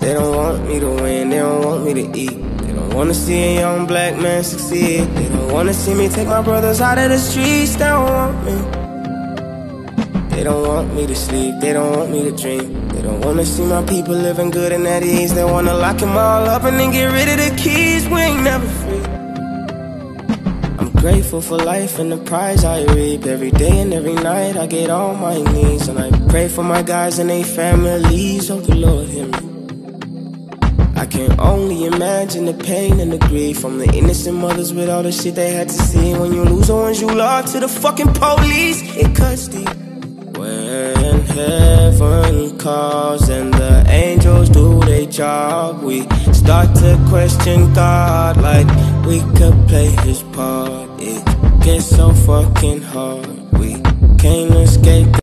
They don't want me to win, they don't want me to eat. They don't wanna see a young black man succeed. They don't wanna see me take my brothers out of the streets. They don't want me. They don't want me to sleep, they don't want me to dream. They don't wanna see my people living good and at ease. They wanna lock them all up and then get rid of the keys. We ain't never free. I'm grateful for life and the prize I reap. Every day and every night I get on my knees, and I pray for my guys and their families. Oh, the Lord hear me. I can only imagine the pain and the grief from the innocent mothers with all the shit they had to see. When you lose the ones you love to the fucking police, it cuts deep. When heaven calls and the angels do their job, we start to question God like we could play his part. It gets so fucking hard, we can't escape.